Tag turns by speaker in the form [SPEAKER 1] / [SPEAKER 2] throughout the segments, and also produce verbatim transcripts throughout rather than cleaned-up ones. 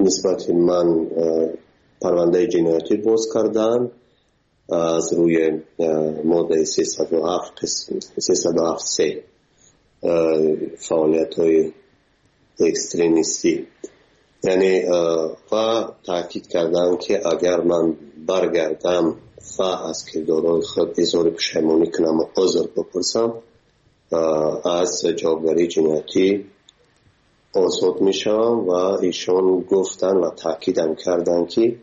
[SPEAKER 1] نسبت من پرونده جنایتی باز کردن از روی ماده سیصد و هفت سیصد و هفت سه فعالیت های اکستریمیستی، یعنی و تاکید کردن که اگر من برگردم و از کردارهای خود اظهار پشیمانی کنم و عذر بپرسم از جوابداری جنایتی آزاد میشم. و ایشان گفتن و تاکیدم کردن که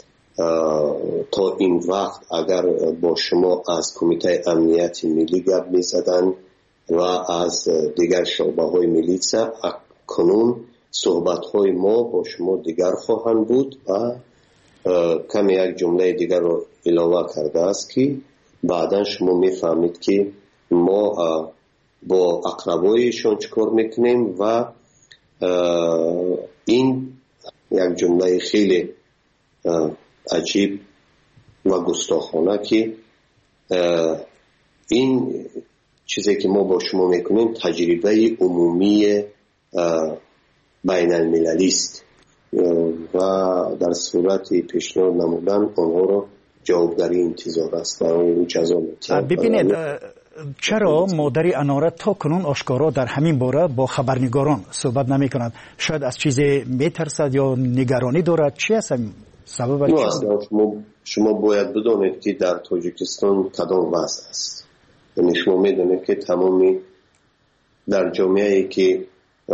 [SPEAKER 1] تا این وقت اگر با شما از کمیته امنیت ملی گپ میزدن و از دیگر شعبه های میلیسا، کنون صحبت های ما با شما دیگر خواهند بود. و کم یک جمله دیگر رو علاوه کرده است که بعدا شما میفهمید که ما با اقربایشون چکار میکنیم. و این یک جمله خیلی عجیب و گستاخانه که این چیزی که ما با شما میکنیم تجربه عمومی بین المللی است و در صورت پیشنهاد نمودن آنها را جوابداری انتظار است و اون جزا می‌کنند.
[SPEAKER 2] ببینید چرا مادر اناره تا کنون آشکارا در همین باره با خبرنگاران صحبت نمی کند؟ شاید از چیزی میترسد یا نگرانی دارد؟ چی است سبب؟
[SPEAKER 1] نه اصلا شما, شما باید بدونید که در تاجیکستان کدام وضع است. یعنی شما میدونید که تمامی در جامعه‌ای که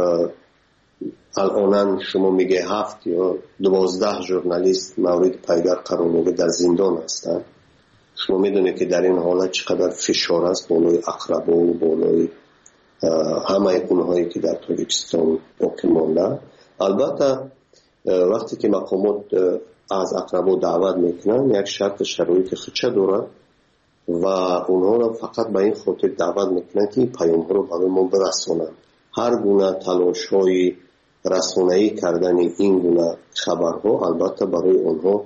[SPEAKER 1] الان شما میگه هفت یا دوازده ژورنالیست مورد پایگار قرار میگه در زندان هستند. شما میدونید که در این حالت چقدر فشار است بالای اقربا و بالای همه اونهایی که در تاجیکستان باقی مانده. البته وقتی که مقامات از اقربا دعوت میکنن یک شرط شرایط خودشه داره و اونها را فقط به این خاطر دعوت میکنن که این پیام ها رو برای ما برسونن. هر گونه تلاش های رسانه‌ای کردن این گونه خبرها البته برای اونها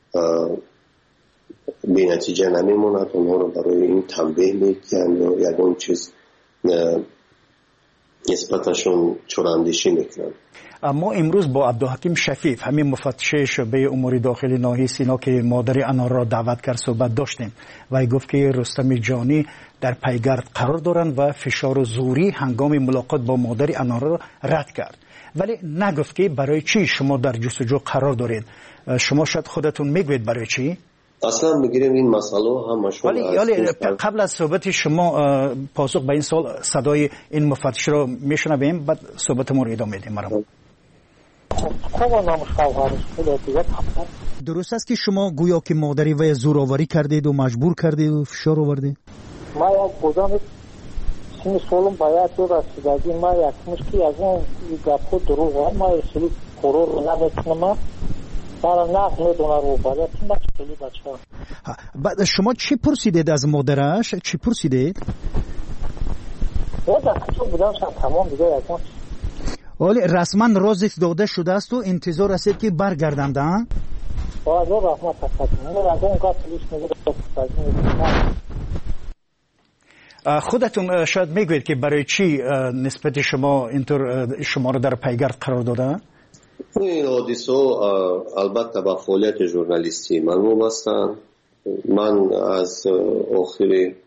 [SPEAKER 1] بی نتیجه نمیموند. اونها رو برای این تنبیه میکنن یا یکون چیز نسبتشون چراندیشی میکنن.
[SPEAKER 2] اما امروز با عبدالحکیم شفیف همین مفتش شعبه امور داخلی ناحیه سینا که مادر انار را دعوت کرد صحبت داشتیم و ای گفت که رستم جانی در پیگرد قرار دارند و فشار زوری هنگام ملاقات با مادر انار را رد کرد، ولی نگفت که برای چی شما در جستجو قرار دارید. شما شاید خودتون میگوید برای چی؟
[SPEAKER 1] اصلا میگیریم این مسئله همشون.
[SPEAKER 2] ولی قبل از صحبت شما پاسخ به این سوال صدای این مفتش رو میشنویم، بعد صحبت ما رو ادامه میدیم. مرحبا. درست است که شما گویا که مادری و زورآوری کردید و مجبور کردید و فشار آوردید؟
[SPEAKER 3] ما یک بودم سیم سالم باید دو رسیدگی ما یک مشکی از اون گپو دروغ هم ما اصلی قرار رو نمیتونم برای نقل میدونه رو باید چی بچه بچه ها.
[SPEAKER 2] بعد شما چی پرسیدید از مادرش؟ چی پرسیدید؟
[SPEAKER 3] یا در کچه بودم شد تمام دیگه یک مشکی.
[SPEAKER 2] ولی رسما رازش داده شده است و انتظار است که برگردند. ها؟
[SPEAKER 3] باید رو رحمت تکتیم من از اون قطع لیش میگه.
[SPEAKER 2] خودتون شاید میگوید که برای چی نسبت شما اینطور شما رو در پیگرد قرار داده؟
[SPEAKER 1] این حادثه البته با فعالیت ژورنالیستی معلوم هستند. من از آخر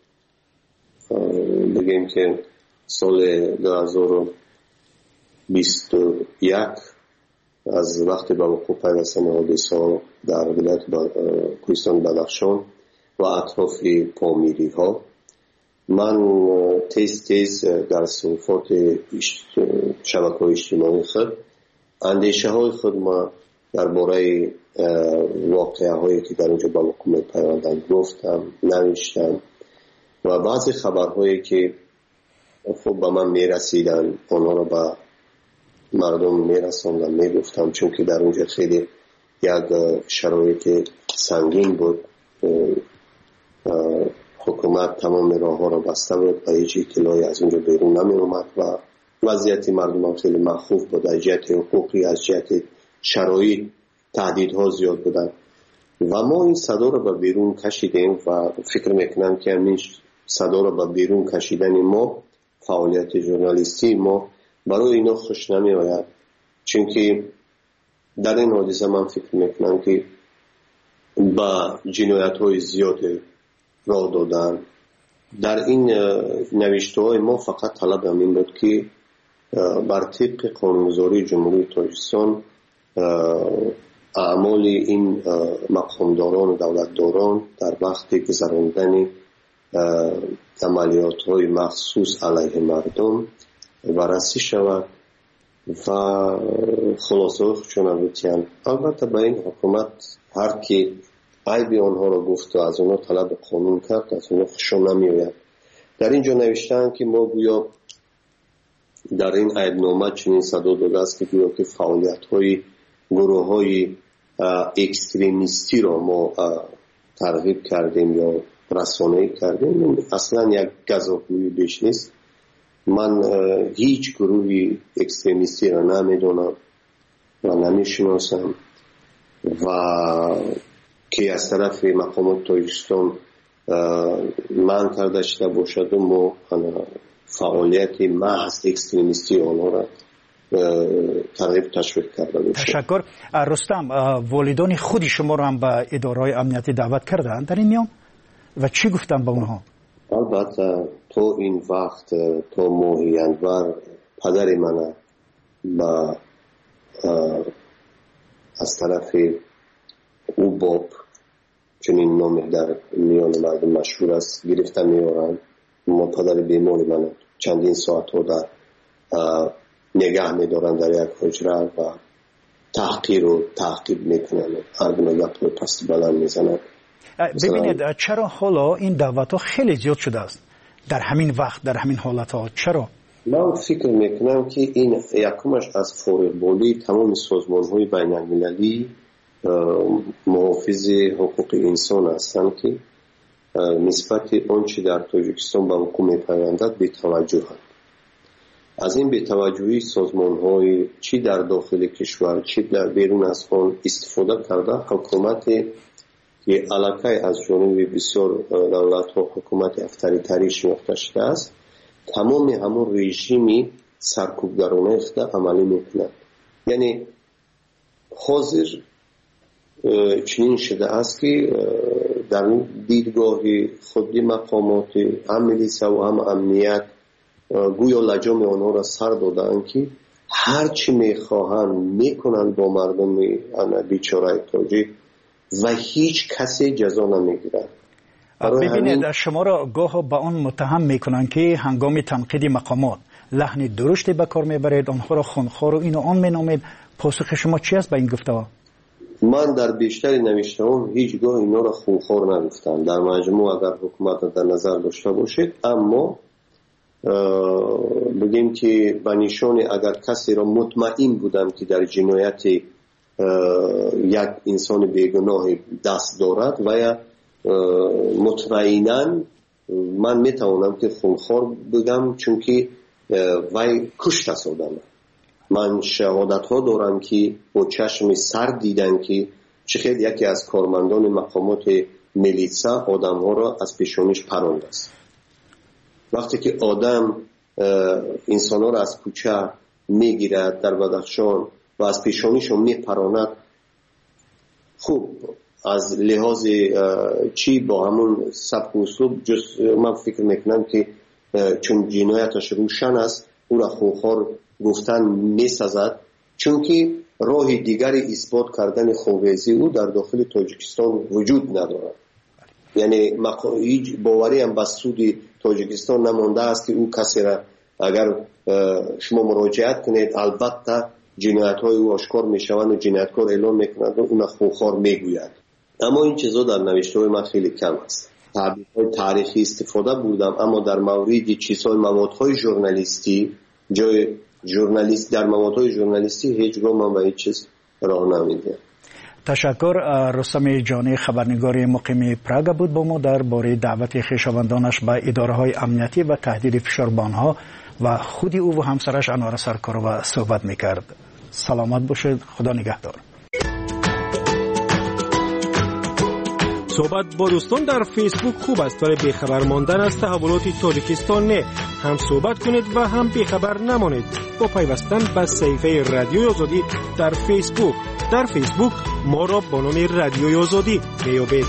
[SPEAKER 1] بگیم که سال دو هزار و بیست و یک از وقتی به وقوع پیوستن حادثه در ولایت کوهستان بدخشان و اطراف پامیری ها من تیز تیز در صحفات شبکه اجتماعی خود اندیشه های خود ما درباره واقعه هایی که در اونجا با حکومت پیوندن گفتم، نوشتم و بعضی خبرهایی که خب به من میرسیدن آنها رو به مردم میرساندم میگفتم، چون که در اونجا خیلی یک شرایط سنگین بود. حکومت تمام راه ها را بسته بود و هیچ اطلاعی از اونجا بیرون نمی اومد و وضعیت مردم هم خیلی مخوف بود. از جهت حقوقی، از جهت شرایط تهدیدها زیاد بودن و ما این صدا را به بیرون کشیدیم و فکر میکنم که همین صدا را به بیرون کشیدن ما، فعالیت ژورنالیستی ما برای اینا خوش نمی آید، چون که در این حادثه من فکر میکنم که با جنایت های زیاد راه دادن. در این نوشته های ما فقط طلب همین بود که بر طبق قانونگذاری جمهوری تاجیکستان اعمال این مقامداران و دولتداران در وقت گذراندن عملیات های مخصوص علیه مردم بررسی شود و خلاصه خودشون بتیان. البته به این حکومت هر کی عیب آنها را گفت و از آنها طلب قانون کرد از آنها خوششون نمیآید. در اینجا نوشتن که ما گویا در این عیبنامه چنین صدا داده است که گویا که فعالیت های گروه های اکستریمیستی را ما ترغیب کردیم یا رسانه‌ای کردیم. اصلا یک گزافگویی بیش نیست. من هیچ گروهی اکستریمیستی را نمیدونم و نمیشناسم و که از طرف مقامات تاجیکستان من کرده شده باشد و ما فعالیت محض اکستریمیستی آنها را ترغیب تشویق کرده باشد.
[SPEAKER 2] تشکر. رستم، والدان خودی شما را هم به اداره‌های امنیتی دعوت کردند در این میان و چی گفتن به اونها؟
[SPEAKER 1] البته تو این وقت تو ماهی انور پدر من با از طرف او باب چنین نامی در میان مردم مشهور است گرفته میارن. ما پدر بیمار من چندین ساعت ها در نگه میدارن در یک حجره و تحقیر و تعقیب میکنن. هر گونه گپ رو پس بلند میزنن.
[SPEAKER 2] ببینید چرا حالا این دعوت ها خیلی زیاد شده است در همین وقت در همین حالت ها؟ چرا؟
[SPEAKER 1] من فکر میکنم که این یکمش از فارغبالی تمام سازمان های بین المللی محافظ حقوق انسان هستند که نسبت آنچه در تاجیکستان به حکومت میپیوندد بی‌توجه‌اند. از این بی‌توجهی سازمان های چی در داخل کشور چی در بیرون از آن استفاده کرده حکومت که علاقه از جانب بسیار دولت ها حکومت افطاریتری شناخته شده است تمام همون رژیمی سرکوبگرانه اخته عملی میکنند. یعنی حاضر چنین شده است که در دیدگاه خودی مقامات هم ملیسه و هم امنیت گویا لجام آنها را سر دادند که هر چی میخواهند میکنند با مردم بیچاره تاجیک و هیچ کسی جزا نمیگیرد.
[SPEAKER 2] ببینید شما را گاه با آن متهم میکنن که هنگام تنقید مقامات لحن درشتی به کار میبرید، آنها را خونخوار و این و آن مینامید. پاسخ شما چی است به این گفته؟
[SPEAKER 1] من در بیشتر نوشته هم هیچگاه اینا را خونخوار نگفتم. در مجموع اگر حکومت در نظر داشته باشید، اما بگیم که به نشان اگر کسی را مطمئن بودم که در جنایت یک انسان بیگناه دست دارد و یا مطمئناً من میتوانم که خونخوار بگم چون که وی کشته شده. من شهادت ها دارم که با چشم سر دیدن که چقدر یکی از کارمندان مقامات میلیسا آدم ها را از پیشانیش پراند است. وقتی که آدم انسان ها را از کوچه میگیرد در بدخشان و از پیشانیش میپراند، خوب از لحاظ چی با همون سبک و اسلوب جز من فکر میکنم که چون جنایتش روشن است او را خونخوار گفتن میسازد، چون که راه دیگری اثبات کردن خونریزی او در داخل تاجیکستان وجود ندارد. یعنی هیچ باوری هم به سود تاجیکستان نمانده است که او کسی را اگر شما مراجعت کنید البته جنایت های او آشکار می شوند و جنایتکار اعلام میکنند و اون خونخوار میگوید. اما این چیزا در نوشته های من خیلی کم است. تعبیر های تاریخی استفاده بودم، اما در مورد چیزهای موادهای ژورنالیستی جای ژورنالیست در موادهای ژورنالیستی هیچگاه من به هیچ چیز راه نمیدم.
[SPEAKER 2] تشکر. رستم جانی خبرنگار مقیم پراگ بود با ما در باره دعوت خویشاوندانش به اداره‌های امنیتی و تهدید فشار به آنها و خودی او و همسرش انار سرکارова صحبت میکرد. سلامت باشید. خدا نگهدار.
[SPEAKER 4] صحبت با دوستان در فیسبوک خوب است، ولی بیخبر ماندن از تحولات تاجیکستان نه. هم صحبت کنید و هم بیخبر نمانید با پیوستن به صفحه رادیوی آزادی در فیسبوک. در فیسبوک ما را با نام رادیوی آزادی بیابید.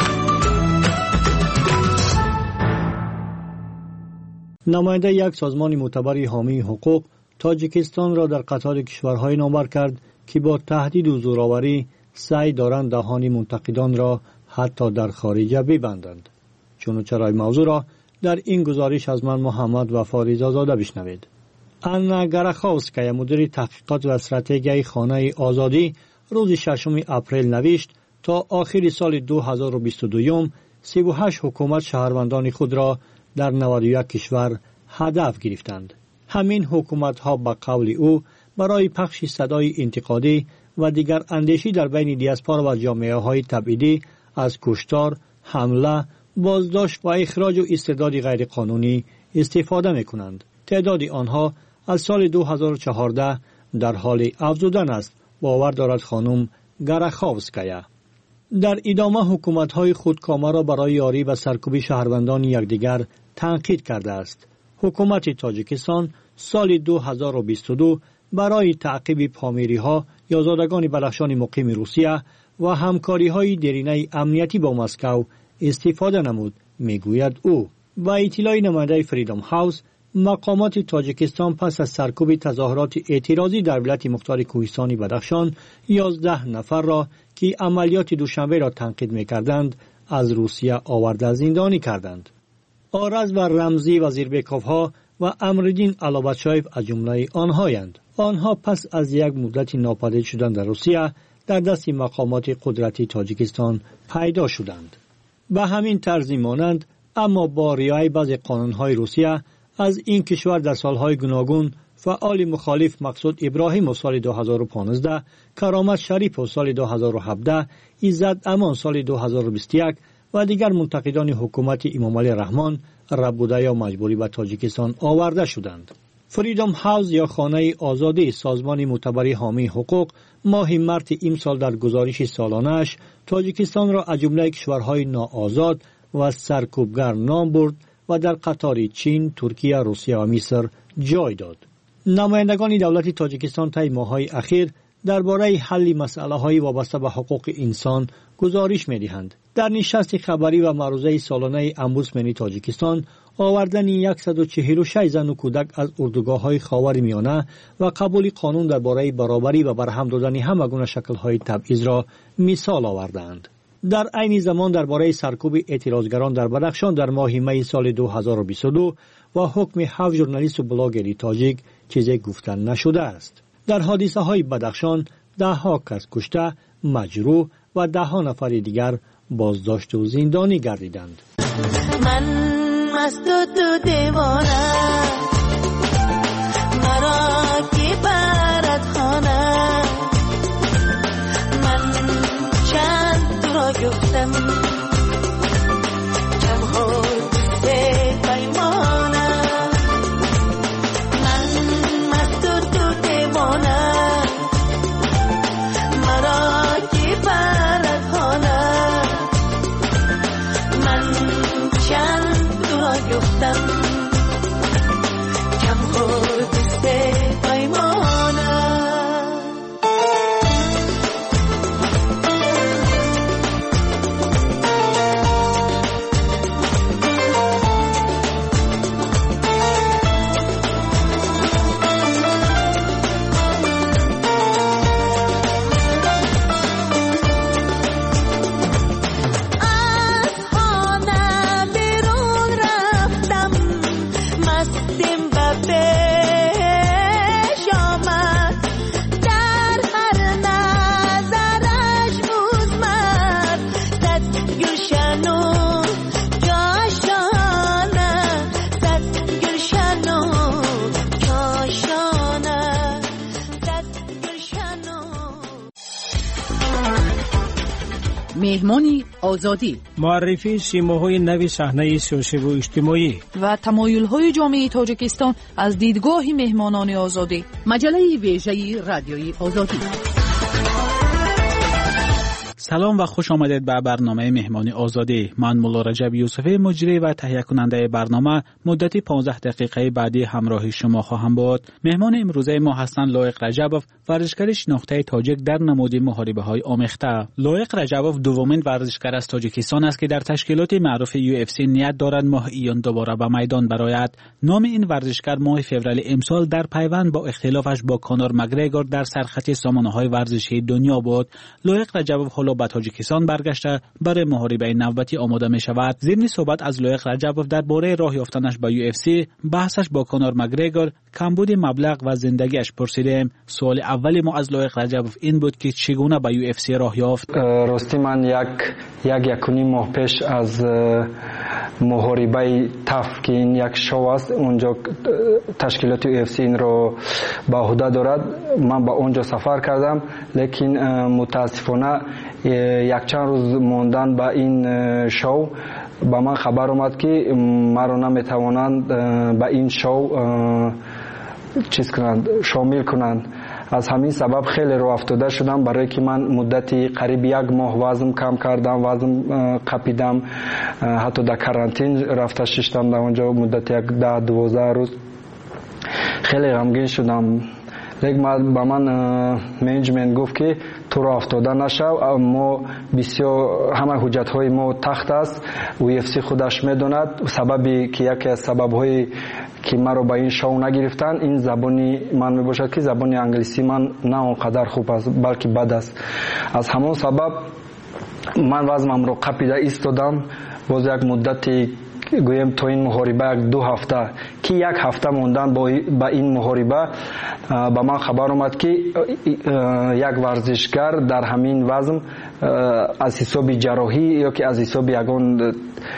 [SPEAKER 2] نماینده یک سازمان معتبر حامی حقوق تاجیکستان را در قطار کشورهای نامور کرد که با تهدید و زورآوری سعی دارند دهان منتقدان را حتی در خارج ببندند. چنانچه موضوع را در این گزارش از من محمد وفا رضازاده بشنوید. آنا گراخوفسکایا مدیر تحقیقات و استراتژی خانه آزادی روز ششم اپریل نوشت تا آخر سال دو هزار و بیست و دو سی و هشت حکومت شهروندان خود را در نود و یک کشور هدف گرفتند. همین حکومت ها به قول او برای پخش صدای انتقادی و دیگر اندیشی در بین دیاسپورا و جامعه های تبعیدی از کشتار، حمله، بازداشت و اخراج و استرداد غیر قانونی استفاده می کنند. تعداد آنها از سال دو هزار و چهارده در حال افزودن است، باور دارد خانم گراخوفسکایا. در ادامه حکومت‌های خودکامه را برای یاری و سرکوب شهروندان یکدیگر تنقید کرده است. حکومت تاجیکستان سال دو هزار و بیست و دو برای تعقیب پامیری‌ها یا زادگان بدخشان مقیم روسیه و همکاری‌های دیرینه امنیتی با مسکو استفاده نمود، میگوید او. با اطلاع نماینده فریدم هاوس، مقامات تاجیکستان پس از سرکوب تظاهرات اعتراضی در ولایت مختار کوهستانی بدخشان یازده نفر را که عملیات دوشنبه را تنقید می‌کردند از روسیه آورده زندانی کردند. آرز و رمزی وزیربکوف‌ها و امرالدین علابتشایف از جمله آنهایند. آنها پس از یک مدت ناپدید شدن در روسیه در دست مقامات قدرتی تاجیکستان پیدا شدند. به همین طرز مانند اما با رعایت بعضی قانون‌های روسیه از این کشور در سالهای گوناگون فعال مخالف مقصود ابراهیم سال دو هزار و پانزده، کرامت شریف سال دو هزار و هفده، عزت امان سال دو هزار و بیست و یک و دیگر منتقدان حکومت امام علی رحمان ربوده یا مجبوری به تاجیکستان آورده شدند. فریدم هاوس یا خانه آزادی سازمان معتبر حامی حقوق ماه مارس امسال در گزارش سالانه‌اش تاجیکستان را از جمله کشورهای ناآزاد و سرکوبگر نام برد و در قطار چین، ترکیه، روسیه و مصر جای داد. نمایندگان دولت تاجیکستان طی ماه‌های اخیر درباره حل مسائل‌های وابسته به حقوق انسان گزارش می‌دهند. در نشست خبری و معروضه سالانه امبودسمن تاجیکستان آوردن صد و چهل و شش زن و کودک از اردوگاه‌های خاورمیانه و قبول قانون درباره برابری و برهم دادن همگونه شکل‌های تبعیض را مثال آوردند. در عین زمان درباره سرکوب اعتراضگران در بدخشان در ماه می سال دو هزار و بیست و دو و حکم هفت ژورنالیست و بلاگری تاجیک چیزی گفتن نشده است. در حادثه های بدخشان ده ها کس کشته، مجروح و ده ها نفر دیگر بازداشت و زندانی گردیدند. من مست و تو دیوانه مرا کی برد خانه من چند تو را گفتم جمهور به پیمانه من مست و تو دیوانه مرا کی برد خانه من چند تو را گفتم جمهور به پیمانه
[SPEAKER 5] مهمانی آزادی،
[SPEAKER 4] معرفی سیماهای نوی صحنه سیاسی و اجتماعی
[SPEAKER 5] و تمایل‌های جامعه تاجیکستان از دیدگاه مهمانان آزادی. مجله ویژه رادیوی آزادی.
[SPEAKER 6] سلام و خوش آمدید به برنامه مهمانی آزادی. من مولا رجب یوسفی مجری و تهیه کننده برنامه مدتی پانزده دقیقه بعدی همراه شما خواهم بود. مهمان امروزه ما هستند لایق رجبوف، ورزشکار شناخته تاجیک در نماد محاربه‌های آمیخته. لایق رجبوف دومین ورزشکار از تاجیکستان است که در تشکیلات معروف یو اف سی نیت دارد ماه ایون دوباره به میدان برآید. نام این ورزشکار ماه فوریه امسال در پیوند با اختلافش با کانور مگریگور در سرخط سامانه‌های ورزشی دنیا بود. لایق رجبوف حالا به تاجیکستان برگشته برای محاربه نوبتی آماده می شود. ضمن صحبت از لایق رجبوف درباره راه یافتنش به یو اف سی، بحثش با کانور مگریگور، کمبود مبلغ و زندگیش پرسیدیم. سوال اولی ما از لایق رجبوف این بود که چگونه به یو اف سی راه یافت.
[SPEAKER 7] راستی من یک یک یکونی ماه پیش از محاربه تف که این یک شو است اونجا تشکیلات یو اف سی این رو به عهده دارد، من به اونجا سفر کردم، لیکن متاسفانه یک چند روز موندن به این شو به من خبر اومد که مرا نمیتوانند به این شو چیز کنند، شامل کنند. از همین سبب خیلی رو افتاده شدم، برای که من مدتی قریب یک ماه وزن کم کردم، وزن قپیدم، حتی در کرانتین رفته شدم در اونجا مدت یک ده دوازده روز. خیلی غمگین شدم، لیکن با من منیجمنت گفت که تو را افتاده نشو، ما بسیار همه حجت های ما تخت است، یو اف سی خودش میداند. سببی که یکی از سبب های که ما رو به این شو نگرفتن این زبانی من می باشد که زبانی انگلیسی من نه اونقدر خوب است بلکه بد است. از همون سبب من وزنم رو قپیده ایستادم. باز یک مدتی گویم تو این محاربه یک دو هفته که یک هفته موندن با این محاربه با من خبر اومد که یک ورزشکار در همین وزن از حساب جراحی یا که از حساب یگان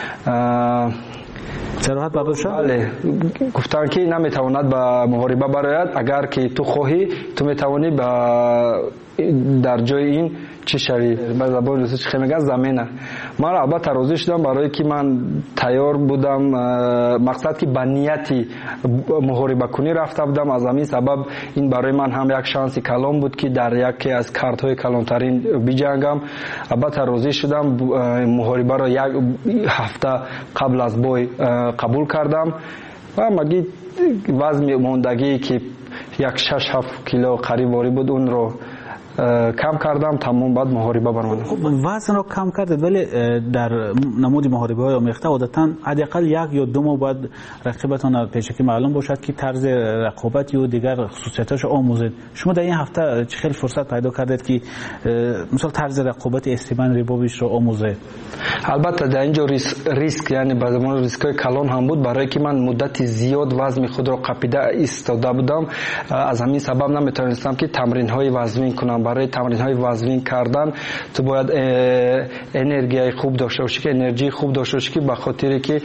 [SPEAKER 6] جراحت بدل شد.
[SPEAKER 7] بله، گفتن که نمیتواند به محاربه برآید، اگر که تو خواهی تو میتوانی در جای این چی شوی. به زبان روسی چی میگن زمینه. من البته راضی شدم برای که من تیار بودم، مقصد که به نیتی محاربه کنی رفته بودم. از همین سبب این برای من هم یک شانسی کلان بود که در یکی از کارت های کلانترین بجنگم. البته راضی شدم، محاربه را یک هفته قبل از بای قبول کردم و مگی وزن ماندگی که یک شش هفت کیلو قریب واری بود اون رو کم کردم. تمام بعد محاربه برآمدم.
[SPEAKER 6] وزن رو کم کردید، ولی در نمود محاربه های آمیخته عادتا حداقل یک یا دو ماه بعد رقیبتان پیشکی معلوم باشد که طرز رقابت و دیگر خصوصیتاش آموزید. شما در این هفته چه خیلی فرصت پیدا کردید که مثلا طرز رقابت استیون ریبوویچ رو آموزید؟
[SPEAKER 7] البته در اینجا ریسک, ریسک یعنی به زمان ریسکای کلان هم بود، برای که من مدت زیاد وزن خود رو قپیده ایستاده بودم. از همین سبب نمیتونستم که تمرین های وزنی کنم. برای تمرین های وزنی کردن تو باید انرژی خوب داشته باشی، که انرژی خوب داشته باشی که به خاطر که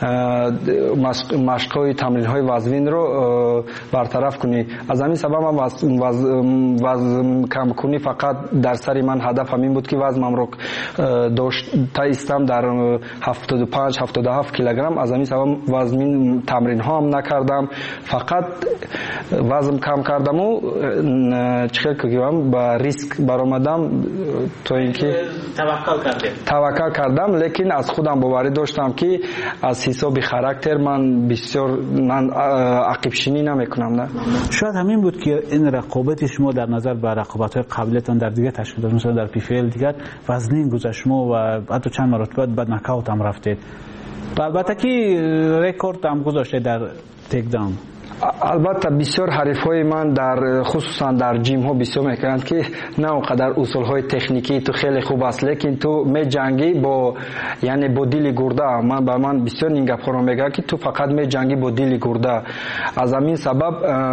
[SPEAKER 7] مشق های تمرین های وزنی رو برطرف کنی. از همین سبب من وزن, وزن, وزن کم کنی فقط در سری من هدف همین بود که وزنم رو داشته ایستم در هفتاد و پنج هفتاد و هفت کیلوگرم. از همین سبب وزن تمرین ها هم نکردم، فقط وزن کم کردم و چیکار کردم با ریسک برآمدم تو اینکه
[SPEAKER 6] توکل کردم
[SPEAKER 7] توکل کردم لیکن از خودم باوری داشتم که از حساب خاراکتر من بسیار من عقب شینی نمیکنم. نه
[SPEAKER 6] شاید همین بود که این رقابت شما در نظر به رقابت‌های قبلیتون در دیگه تشکیلات مثلا در پی فی ال دیگر وزنین گذشت شما و حتی چند مرتبه بعد نکاوت هم رفتید. البته که رکورد هم گذاشته در تیک داون.
[SPEAKER 7] البته بسیار حریفای من در خصوصا در جیم ها بسیار میکنند که نه اونقدر اصول های تکنیکی تو خیلی خوب است، لیکن تو می جنگی با یعنی با دیل گرده. من با من بسیار این گپ ها میگه که تو فقط می جنگی با دیل گرده. از همین سبب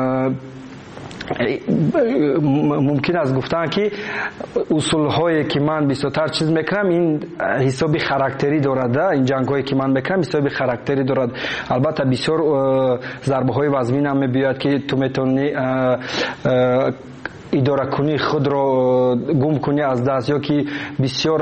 [SPEAKER 7] ممکن است گفتن که اصول هایی که من بیشتر چیز میکنم این حسابی خاراکتری دارد. این جنگ هایی که من میکنم حسابی خاراکتری دارد. البته بسیار ضربه های وزنی هم میبیاد که تو میتونی اداره کنی، خود رو گم کنی از دست، یا که بسیار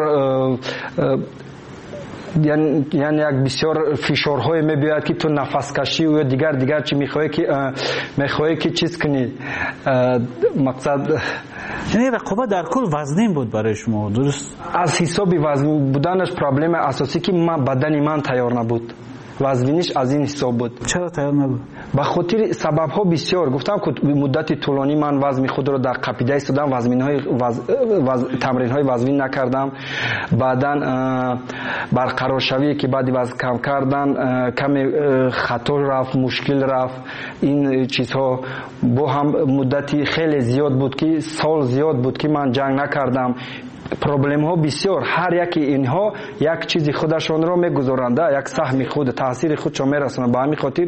[SPEAKER 7] یعنی یعنی یک بسیار فشارهای میبیاد که تو نفس کشی و دیگر دیگر چی میخوای که میخوای که چیز کنی. مقصد
[SPEAKER 6] یعنی رقابت در کل وزنین بود برای شما، درست؟
[SPEAKER 7] از حساب وزن بودنش پرابلم اساسی که من بدن من تیار نبود، وزنش از این حساب بود.
[SPEAKER 6] چرا تیار نبود؟
[SPEAKER 7] به خاطر سبب ها بسیار. گفتم که مدت طولانی من وزن خود را در قپیده ایستادم، وزن های وز... وز... تمرین های وزنی نکردم. بعداً برقرار شوی که بعدی وزن کم کردن کم خطر رفت، مشکل رفت. این چیزها با هم مدتی خیلی زیاد بود که سال زیاد بود که من جنگ نکردم. پروبلم ها بسیار، هر یکی اینها یک چیزی خودشون را میگذارند، یک سهم خود تاثیر خودشون میرسونند. به همین خاطر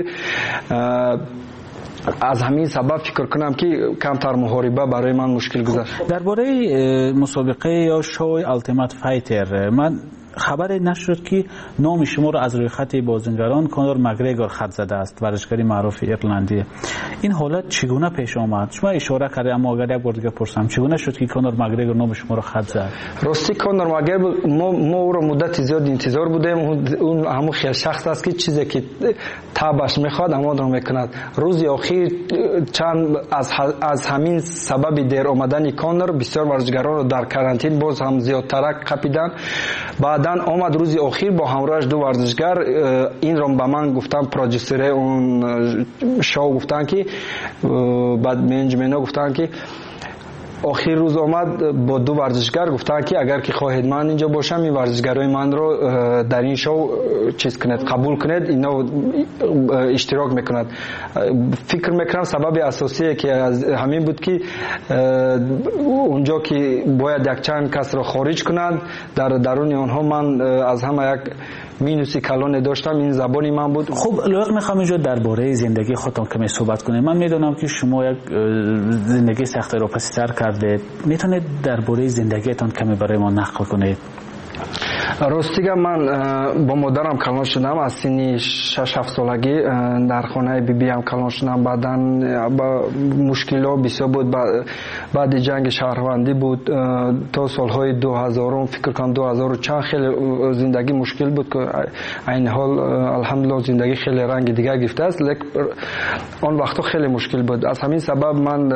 [SPEAKER 7] از همین سبب فکر کنم که کمتر محاربه برای من مشکل گذشت.
[SPEAKER 6] درباره مسابقه یا شوی التیمت فایتر من خبری نشد که نام شما را از روی خط بازیگران کانور مگریگور خط زده است، ورزشکاری معروف ایرلندی. این حالت چگونه پیش آمد؟ شما اشاره کردید اما اگر یک بار دیگه پرسم چگونه شد که کانور مگریگور نام شما را خط زد؟
[SPEAKER 7] راستی کانور مگریگور ما ما او را مدت زیاد انتظار بودیم. اون همون خیلی شخص است که چیزی که تابش میخواد اما را میکند. روز اخیر چند از از همین سبب دیر آمدن کانور بسیار ورزشکاران را در کرانتین باز هم زیادتر قپیدن. بعد آمد روز اخیر با همراهش دو ورزشگر این رو به من گفتن، پروژیسر اون شو گفتن که بعد منیجمنت گفتن که آخر روز آمد با دو ورزشگر گفتن که اگر که خواهید من اینجا باشم این ورزشگرای من رو در این شو چیز کنید، قبول کنید، اینا اشتراک میکنند. فکر میکنم سبب اساسی که از همین بود که اونجا که باید یک چند کس رو خارج کنند، در درون آنها من از همه یک مینوسی کلان داشتم، این زبانی من بود.
[SPEAKER 6] خب لایق میخوام اینجا درباره زندگی خودتون کمی صحبت کنیم. من میدونم که شما یک زندگی سخت رو پس سر کرده، میتونید درباره زندگیتون کمی برای ما نقل کنید؟
[SPEAKER 7] راستیگه من با مادرم کلان شدم از سنی شش هفت سالگی، در خانه بی بی هم کلان شدم. بعداً با مشکلات بسیار بود، بعد جنگ شهروندی بود تا سالهای دو هزار، فکر کنم دو هزار و چند خیلی زندگی مشکل بود که این حال الحمدلله زندگی خیلی رنگ دیگه گرفته است، لیکن آن وقتا خیلی مشکل بود. از همین سبب من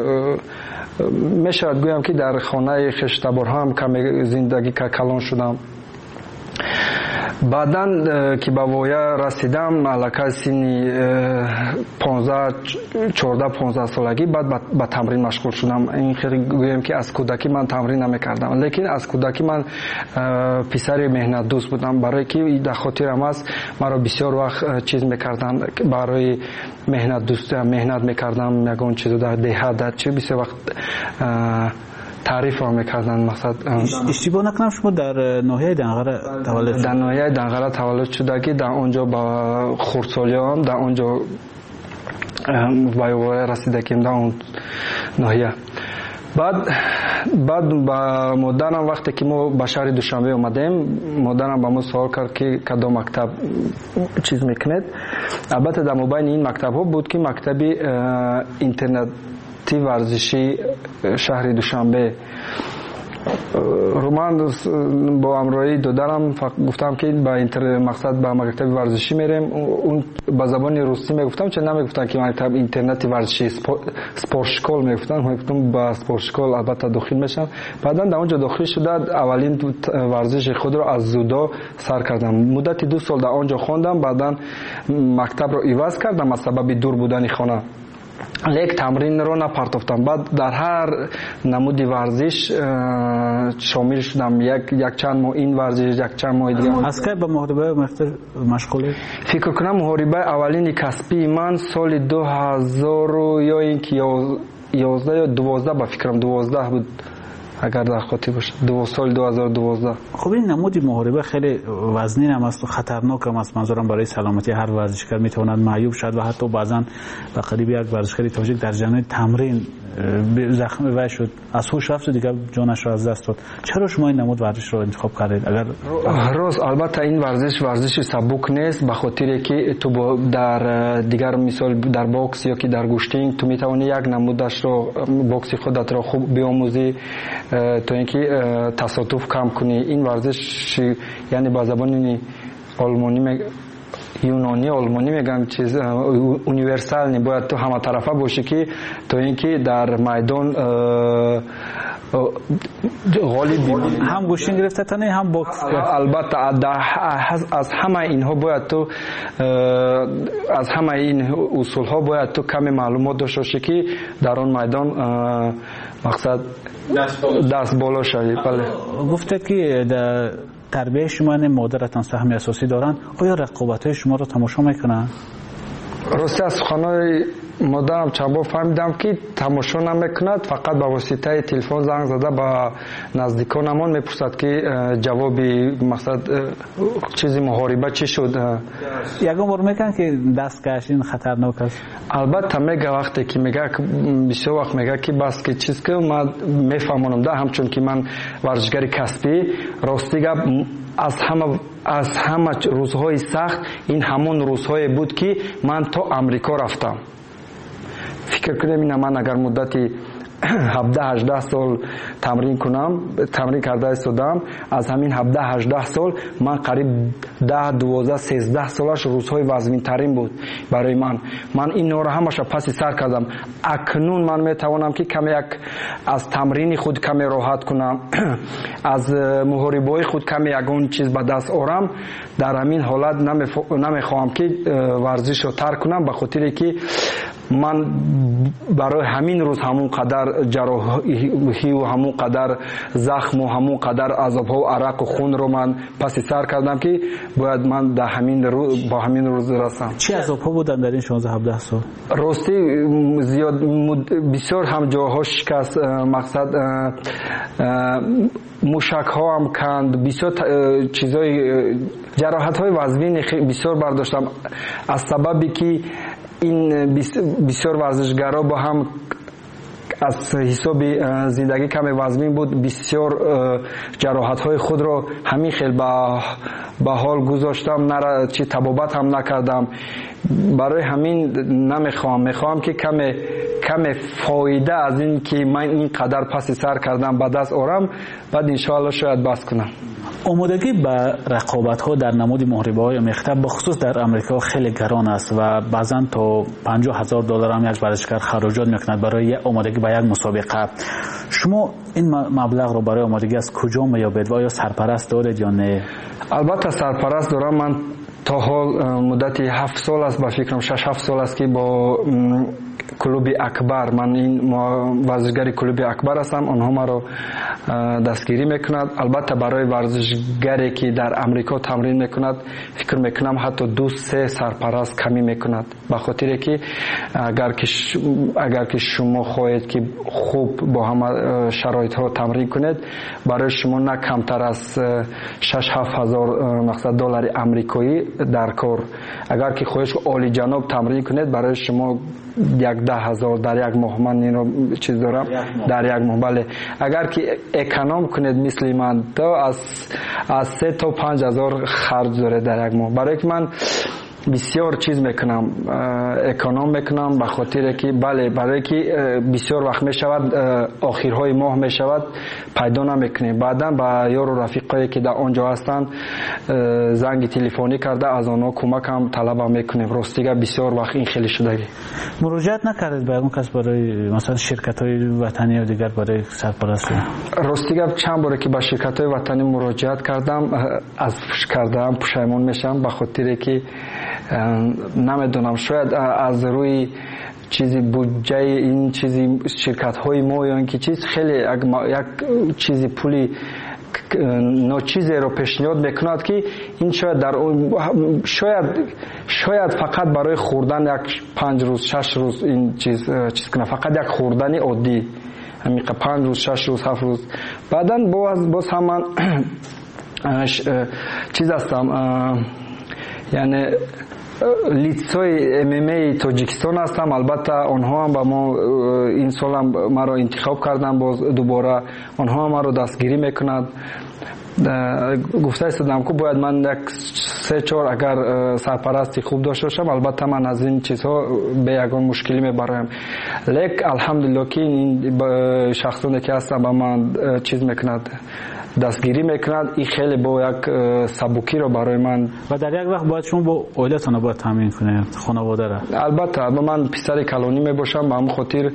[SPEAKER 7] میشود گویم که در خانه خشتبار هم کمی زندگی که کلان شدم. بعداً که به وایه رسیدم علاقه سنی پانزده چهارده پانزده سالگی بعد به تمرین مشغول شدم. این خیلی گویم که از کودکی من تمرین نمیکردم، لیکن از کودکی من پسر مهنت دوست بودم، برای که در خاطرم است مرا بسیار وقت چیز میکردن برای مهنت دوست مهنت میکردم، یگان چیزو در دهات در چه بسیار وقت تعریف را میکردن. مقصد
[SPEAKER 6] اشتباه نکنم شما در ناحیه دنقره تولد شد؟
[SPEAKER 7] در ناحیه دنقره تولد شده که در اونجا با خردسالیام در اونجا وای رسیده که در اون ناحیه. بعد بعد با مادرم وقتی که ما به شهر دوشنبه اومدیم، مادرم با ما سوال کرد که کدام مکتب چیز میکنید. البته در مابین این مکتب ها بود که مکتب اینترنت ورزشی شهر دوشنبه رو من با همراهی دادرم گفتم که با اینتر مقصد با مکتب ورزشی میریم. اون با زبان روسی میگفتم، چه نمیگفتن که مکتب اینترنت ورزشی سپورت شکل میگفتن، من گفتم با سپورت شکل البته داخل میشم. بعدا در اونجا داخل شده اولین ورزش خود رو از زودو سر کردم. مدت دو سال در اونجا خواندم، بعدا مکتب رو عوض کردم از سبب دور بودن خانه، لیک تمرین رو نپرداختم. بعد در هر نمودی ورزش شامل شدم، یک یک چند ماه این ورزش، یک چند ماه دیگه.
[SPEAKER 6] از کی به محاربه مشغولی؟
[SPEAKER 7] فکر کنم محاربه اولین کسبی من سال دو هزار یا اینکه یازده یا دوازده با فکرم دوازده بود اگر در خاطر باشه، دو سال دو هزار و دوازده.
[SPEAKER 6] خب این نمودی محاربه خیلی وزنین هم است و خطرناک هم است. منظورم برای سلامتی هر ورزشکار میتواند معیوب شد و حتی بعضا به قریب یک ورزشکاری تاجیک در جریان تمرین زخمی وی شد، از هوش رفت و دیگه جانش را از دست داد. چرا شما این نمود ورزش رو انتخاب کردید؟ اگر
[SPEAKER 7] راست البته این ورزش ورزش سبک نیست، به خاطر که تو در دیگر مثال در باکس یا که در گوشتینگ تو میتونی یک نمودش رو باکس خودت رو خوب بیاموزی تا اینکه تصادف کم کنی. این ورزش یعنی با زبان آلمانی юнони олмони мегам чиз универсальный бояд ту ҳаматарафа бошӣ ки то ин ки дар майдон غالب
[SPEAKER 6] هم گوشین گرفته تنه هم بوکس
[SPEAKER 7] البته از همه اینها باید تو از همه این اصول ها باید تو کمی معلومات داشته باشی که در اون میدان مقصد دست بالا شوی. بله
[SPEAKER 6] گفته که در تربیه شما مادرتان سهم اساسی دارن، آیا رقابت های شما رو تماشا میکنن؟
[SPEAKER 7] راستی از سخنهای مادرم چند بار فهمیدم که تماشا نمیکند، فقط با واسطه تلفن زنگ زده با نزدیکانمان میپرسد که جواب مقصد چیزی محاربه چی شد.
[SPEAKER 6] یکم بار میگن که دست کشین خطرناک است.
[SPEAKER 7] البته میگه وقتی که میگه بسیار وقت میگه که بس که چیز که من میفهمونم ده، همچون که من ورزشگر کسبی راستی گپ از همه از همه روزهای سخت این همون روزهای بود که من تا امریکا رفتم. فکر کنم این من اگر مدتی هفده هجده سال تمرین کنم تمرین کرده استادم، از همین هفده هجده سال من قریب ده دوازده سیزده سالش روزهای وزمین ترین بود برای من. من این رو همش پس سر کردم. اکنون من میتوانم که کمی یک از تمرین خود کمی راحت کنم، از محاربه خود کمی یگون چیز به دست آورم. در همین حالت نمیخواهم که ورزش رو ترک کنم، به خاطر که من برای همین روز همون قدر جراحی و همون قدر زخم و همون قدر عذاب ها و عرق و خون رو من پس سر کردم که باید من در همین روز با همین روز رسم.
[SPEAKER 6] چی عذاب ها بودن در این شانزده هفده سال؟
[SPEAKER 7] راستی زیاد بسیار هم جاها شکست، مقصد موشک ها هم کند، بسیار چیزای جراحت های وزمین بسیار برداشتم از سببی که این بسیار ورزشگرا با هم از حساب زندگی کم وزمین بود، بسیار جراحت های خود را همین خیلی به حال گذاشتم، نه چی طبابت هم نکردم. برای همین نمیخوام میخوام که کم کم فایده از این که من این قدر پس سر کردم به دست آورم، بعد انشاءالله شاید بس کنم.
[SPEAKER 6] آمادگی به رقابت ها در نمود محاربه های مختلف بخصوص در امریکا خیلی گران است و بعضا تا پنجاه هزار دلار هم یک ورزشکار خراجات میکند برای آمادگی به یک مسابقه. شما این مبلغ رو برای آمادگی از کجا میابید و آیا سرپرست دارید یا نه؟
[SPEAKER 7] البته سرپرست دارم. من تا حال مدتی هفت سال است، با فکرم شش هفت سال است که با کلوب اکبر، من این ورزشگر کلوب اکبر هستم، آنها ما رو دستگیری میکند. البته برای ورزشگری که در امریکا تمرین میکند فکر میکنم حتی دو سه سرپرست کمی میکند، به خاطر که اگر که اگر که شما خواهید که خوب با همه شرایط ها تمرین کنید، برای شما نه کمتر از شش هفت هزار مقصد دلار امریکایی در کار. اگر که خواهید عالی جناب تمرین کنید، برای شما یک ده هزار در یک ماه، من این رو چیز دارم در یک ماه. بله اگر که اکانوم کنید مثل من، تو از از سه تا پنج هزار خرج داره در یک ماه. برای که من بسیار چیز میکنم، اکانوم میکنم، به خاطر که بله برای که بسیار وقت میشود آخرهای ماه میشود پیدا نمیکنیم. بعدا با یار و رفیقایی که در آنجا هستند زنگ تلفنی کرده از آنها کمک هم طلب میکنیم. راستیگه بسیار وقت این خیلی شدگی.
[SPEAKER 6] مراجعت نکردید به اون کس برای مثلا شرکت های وطنی و دیگر برای سرپرستی؟
[SPEAKER 7] راستیگه چند باره که به شرکت های وطنی مراجعت کردم، از کردم پشیمون میشم، به خاطر که نمیدونم شاید از روی چیزی بودجه این چیزی شرکت های ما یا اینکه چیز خیلی یک چیزی پولی ناچیزی رو پیشنهاد میکند که این شاید در شاید شاید فقط برای خوردن یک پنج روز شش روز این چیز چیز کنه، فقط یک خوردن عادی همین پنج روز شش روز هفت روز. بعداً باز باز هم من چیز هستم، یعنی لیتسای ام ام ای تاجیکستان هستم. البته آنها هم با ما این سال هم ما را انتخاب کردن، باز دوباره آنها هم ما را دستگیری میکنند. گفته استادم که باید من یک سه چهار اگر سرپرستی خوب داشته باشم، البته من از این چیزها به یگان مشکلی میبرایم. لیک الحمدلله که این شخصانی که هستن با من چیز میکند، دستگیری میکند، این خیلی با یک سبکی رو برای من.
[SPEAKER 6] و در یک وقت باید شما با عائلتون باید تامین کنید خانواده را.
[SPEAKER 7] البته من پسر کلانی میباشم، به همون خاطر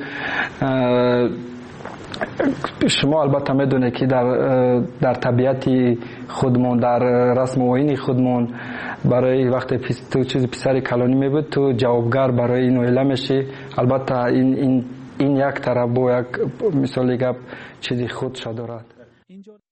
[SPEAKER 7] شما البته میدونه که در در طبیعت خودمون، در رسم و آیین خودمون، برای وقتی تو چیز پسر کلانی میبود تو جوابگر برای این عائله میشی. البته این این این یک طرف با یک مثال گپ چیزی خودش دارد.